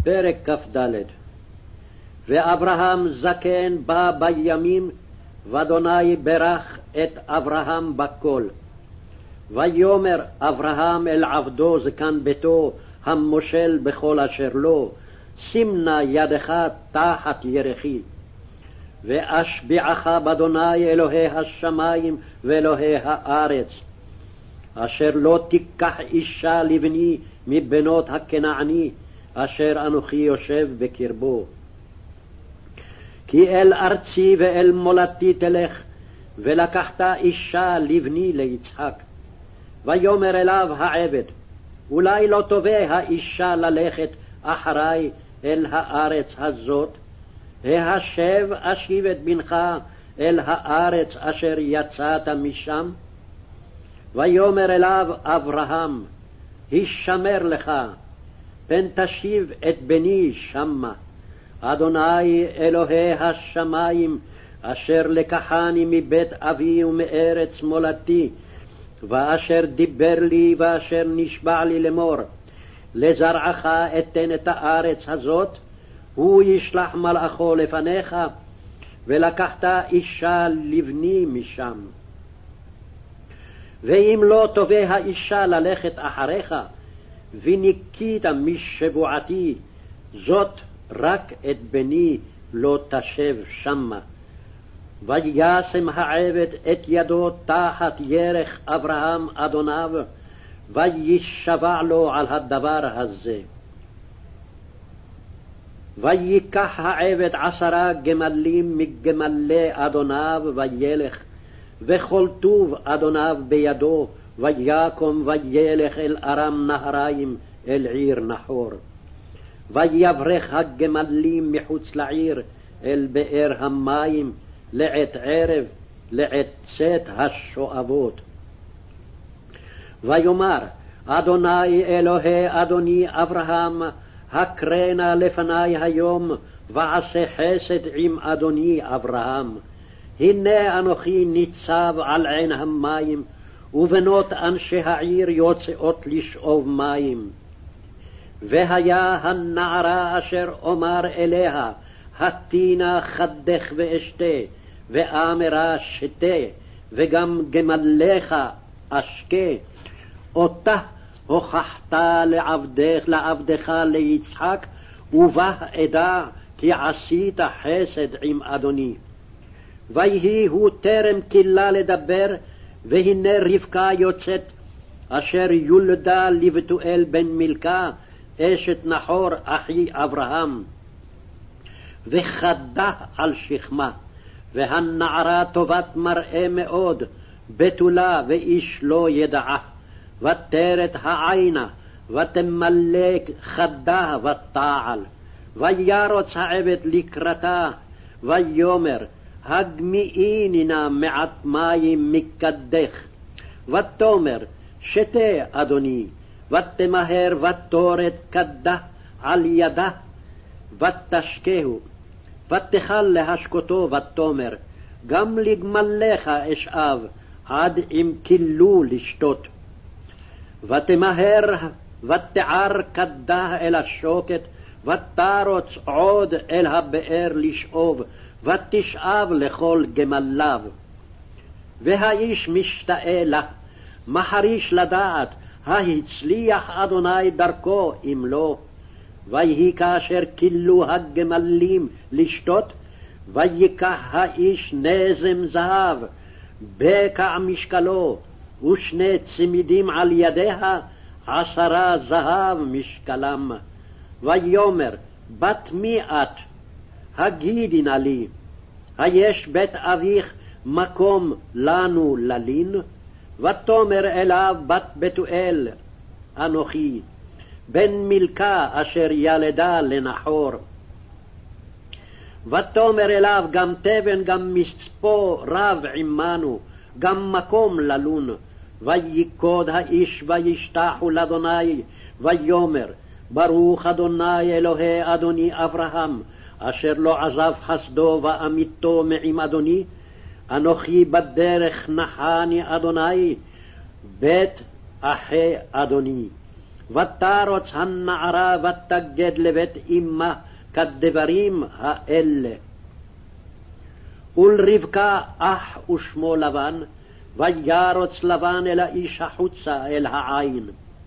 פרק כ"ד. ואברהם זקן בא בימים, ואדוני ברך את אברהם בכל. ויאמר אברהם אל עבדו זקן ביתו, המושל בכל אשר לו, שים נא ידך תחת ירכי. ואשביעך באדוני אלוהי השמים ואלוהי הארץ, אשר לא תיקח אישה לבני מבנות הכנעני, אשר אנוכי יושב בקרבו. כי אל ארצי ואל מולדתי תלך, ולקחת אישה לבני ליצחק. ויאמר אליו העבד, אולי לא תובע האישה ללכת אחרי אל הארץ הזאת? ההשב אשיב את בנך אל הארץ אשר יצאת משם? ויאמר אליו אברהם, הישמר לך, פן תשיב את בני שמה. אדוני אלוהי השמים, אשר לקחני מבית אבי ומארץ מולדתי, ואשר דיבר לי ואשר נשבע לי לאמור, לזרעך אתן את הארץ הזאת, הוא ישלח מלאכו לפניך, ולקחת אישה לבני משם. ואם לא תובע האישה ללכת אחריך, וניקית משבועתי, זאת רק את בני לא תשב שמה. וישם העבד את ידו תחת ירך אברהם אדוניו, וישבע לו על הדבר הזה. ויקח העבד 10 גמלים מגמלי אדוניו וילך, וכל טוב אדוניו בידו, ויקום וילך אל ארם נהריים, אל עיר נחור. ויברך הגמלים מחוץ לעיר, אל באר המים, לעת ערב, לעת צאת השואבות. ויאמר אדוני אלוהי אדוני אברהם, הקרנה לפני היום, ועשה חסד עם אדוני אברהם. הנה אנוכי ניצב על עין המים, ובנות אנשי העיר יוצאות לשאוב מים. והיה הנערה אשר אומר אליה, התינה חדך ואשתה, ואמרה שתה, וגם גמליך אשקה, אותה הוכחת לעבדך ליצחק, ובה אדע כי עשית חסד עם אדוני. ויהי הוא טרם כלה לדבר, והנה רבקה יוצאת, אשר יולדה לבתואל בן מילכה, אשת נחור אחי אברהם, וחדה על שכמה. והנערה טובת מראה מאוד, בתולה ואיש לא ידעה. ותרת העינה, ותמלא חדה ותעל. וירוץ העבד לקראתה, ויאמר, הגמיעיני נא מעט מים מקדך. ותאמר, שתה אדוני. ותמהר ותורת כדה על ידה, ותשקהו. ותכל להשקותו, ותאמר, גם לגמליך אשאב, עד אם כילו לשתות. ותמהר ותער כדה אל השוקת, ותרוץ עוד אל הבאר לשאוב, ותשאב לכל גמליו. והאיש משתאה לה, מחריש לדעת, ההצליח אדוני דרכו אם לא. ויהי כאשר כילו הגמלים לשתות, ויקח האיש נזם זהב, בקע משקלו, ושני צמידים על ידיה, 10 זהב משקלם. ויאמר, בת מי את? הגידי נא לי, היש בית אביך מקום לנו ללין? ותאמר אליו בת בתואל, אנוכי, בן מילכה אשר ילדה לנחור. ותאמר אליו, גם תבן גם מצפו רב עמנו, גם מקום ללון. ויקוד האיש וישתחו לאדוני, ויאמר, ברוך אדוני אלוהי אדוני אברהם, אשר לא עזב חסדו ואמיתו מעם אדוני. אנוכי בדרך נחני אדוני, בית אחי אדוני. ותרוץ הנערה ותגד לבית אמה כדברים האלה. ולרבקה אח ושמו לבן, וירוץ לבן אל האיש החוצה אל העין.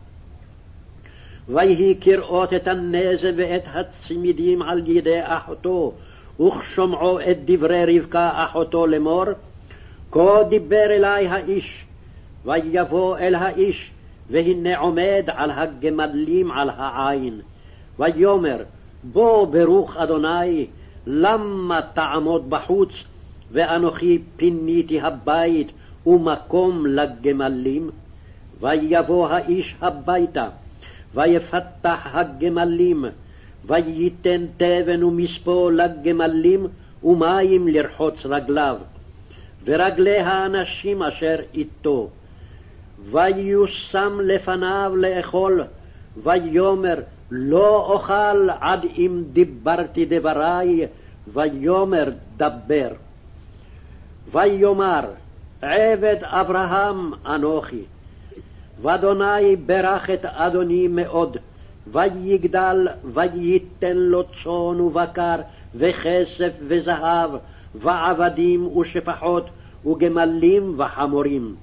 ויהי כראות את הנזם ואת הצמידים על ידי אחותו, וכשומעו את דברי רבקה אחותו לאמור, כה דיבר אלי האיש. ויבוא אל האיש, והנה עומד על הגמלים על העין. ויאמר, בוא ברוך אדוני, למה תעמוד בחוץ, ואנוכי פיניתי הבית ומקום לגמלים? ויבוא האיש הביתה, ויפתח הגמלים, וייתן תבן ומספוא לגמלים, ומים לרחוץ רגליו, ורגלי האנשים אשר איתו. ויושם לפניו לאכול, ויאמר, לא אוכל עד אם דיברתי דברי, ויאמר, דבר. ויאמר, עבד אברהם אנוכי. ואדוני ברך את אדוני מאוד, ויגדל, וייתן לו צאן ובקר, וכסף וזהב, ועבדים ושפחות, וגמלים וחמורים.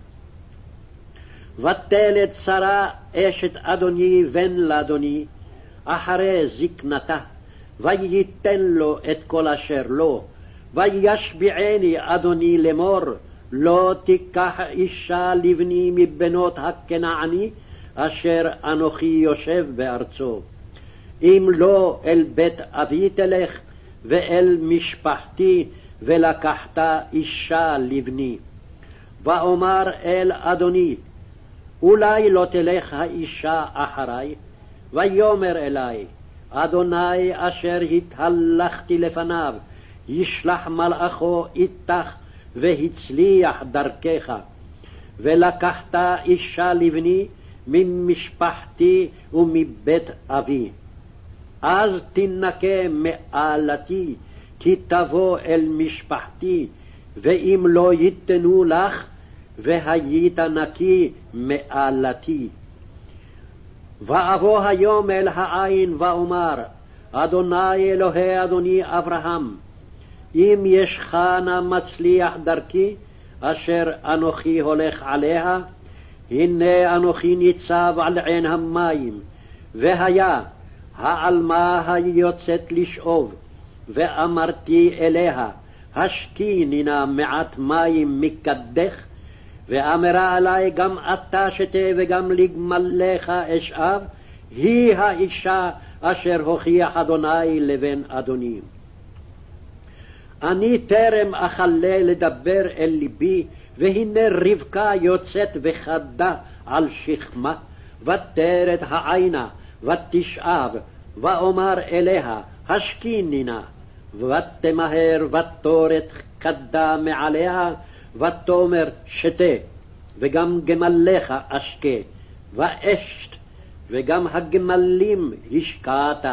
ותלד שרה אשת אדוני בן לאדוני, אחרי זקנתה, וייתן לו את כל אשר לו. וישביעני אדוני לאמור, לא תיקח אישה לבני מבנות הכנעני, אשר אנוכי יושב בארצו. אם לא אל בית אבי תלך, ואל משפחתי, ולקחת אישה לבני. ואומר אל אדוני, אולי לא תלך האישה אחרי? ויאמר אלי, אדוני אשר התהלכתי לפניו, ישלח מלאכו איתך, והצליח דרכך. ולקחת אישה לבני ממשפחתי ומבית אבי. אז תנקה מעלתי, כי תבוא אל משפחתי, ואם לא ייתנו לך, והיית נקי מעלתי. ואבוא היום אל העין ואומר, אדוני אלוהי אדוני אברהם, אם ישך נא מצליח דרכי, אשר אנוכי הולך עליה, הנה אנוכי ניצב על עין המים, והיה העלמה היוצאת לשאוב, ואמרתי אליה, השקיני נא מעט מים מקדך, ואמרה עלי, גם אתה שתה וגם לגמליך אשאב, היא האישה אשר הוכיח אדוני לבן אדוני. אני טרם אכלה לדבר אל ליבי, והנה רבקה יוצאת וחדה על שכמה, ותרת העינה, ותשאב, ואומר אליה, השקיני נא, ותמהר ותורת כדה מעליה, ותאמר שתה, וגם גמליך אשקה, ואשת, וגם הגמלים השקעת.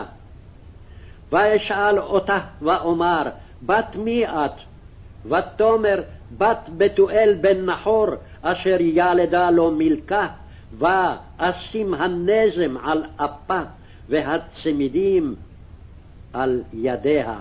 ואשאל אותה ואומר, בת מי את? ותאמר, בת בתואל בן נחור, אשר ילדה לו מלכה, ואשים הנזם על אפה, והצמידים על ידיה.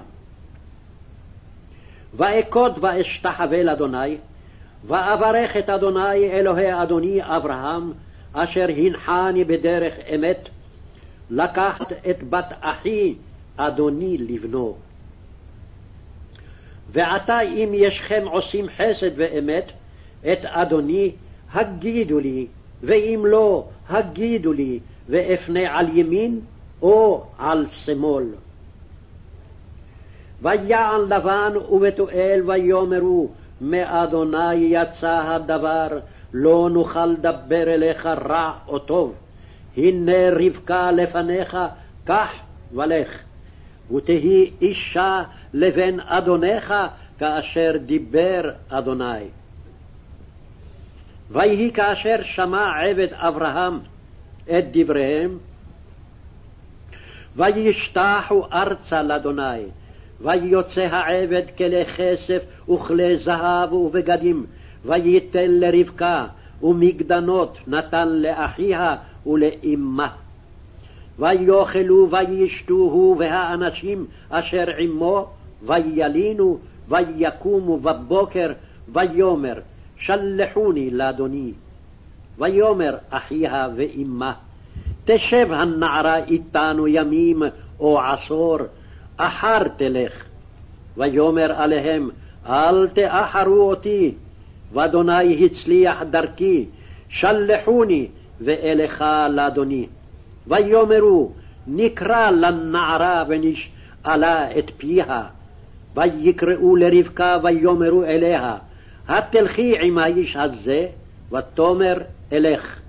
ואכוד ואשתחווה לאדוני, ואברך את אדוני אלוהי אדוני אברהם, אשר הנחני בדרך אמת, לקחת את בת אחי אדוני לבנו. ועתה אם ישכם עושים חסד ואמת, את אדוני הגידו לי, ואם לא הגידו לי, ואפנה על ימין או על שמאל. ויען לבן ובתואל ויאמרו, מאדוני יצא הדבר, לא נוכל דבר אליך רע או טוב. הנה רבקה לפניך, קח ולך, ותהי אישה לבן אדונך, כאשר דיבר אדוני. ויהי כאשר שמע עבד אברהם את דבריהם, וישתחו ארצה לאדוני. ויוצא העבד כלי כסף וכלי זהב ובגדים, וייתן לרבקה, ומגדנות נתן לאחיה ולאמה. ויאכלו וישתו הוא והאנשים אשר עמו, וילינו ויקומו בבוקר, ויאמר שלחוני לאדוני. ויאמר אחיה ואמה, תשב הנערה איתנו ימים או עשור, אחר תלך. ויאמר עליהם, אל תאחרו אותי, ואדוני הצליח דרכי, שלחוני ואלכה לאדוני. ויאמרו, נקרא לנערה ונשאלה את פיה. ויקראו לרבקה ויאמרו אליה, התלכי עם האיש הזה? ותאמר אלך.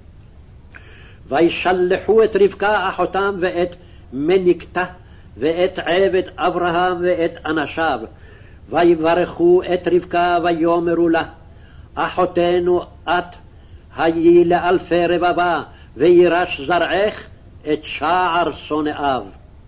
וישלחו את רבקה אחותם ואת מניקתה ואת עבד אברהם ואת אנשיו, ויברכו את רבקה ויאמרו לה, אחותנו את, היי לאלפי רבבה, וירש זרעך את שער שונאיו.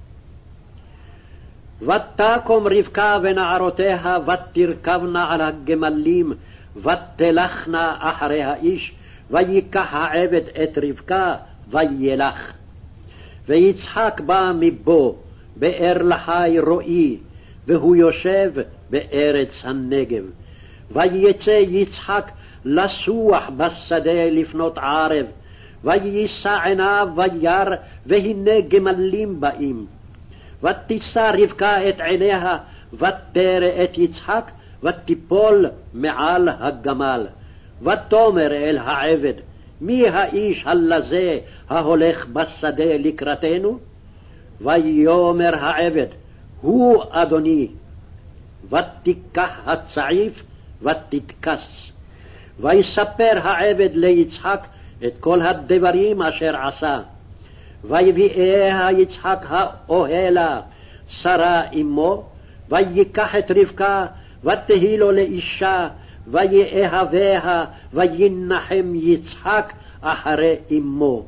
ותקום רבקה ונערותיה ותרכבנה על הגמלים, ותלכנה אחרי האיש, ויקח העבד את רבקה וילך. ויצחק בא מבו, באר לחי רועי, והוא יושב בארץ הנגב. ויצא יצחק לסוח בשדה לפנות ערב, ויישא עיניו וירא, והנה גמלים באים. ותישא רבקה את עיניה, ותרא את יצחק, ותיפול מעל הגמל. ותאמר אל העבד, מי האיש הלזה ההולך בשדה לקראתנו? ויאמר העבד, הוא אדוני. ותיקח הצעיף ותתכס. ויספר העבד ליצחק את כל הדברים אשר עשה. ויביאה יצחק האוהלה שרה אמו, ויקח את רבקה ותהי לו לאישה, ויאהביה, וינחם יצחק אחרי אמו.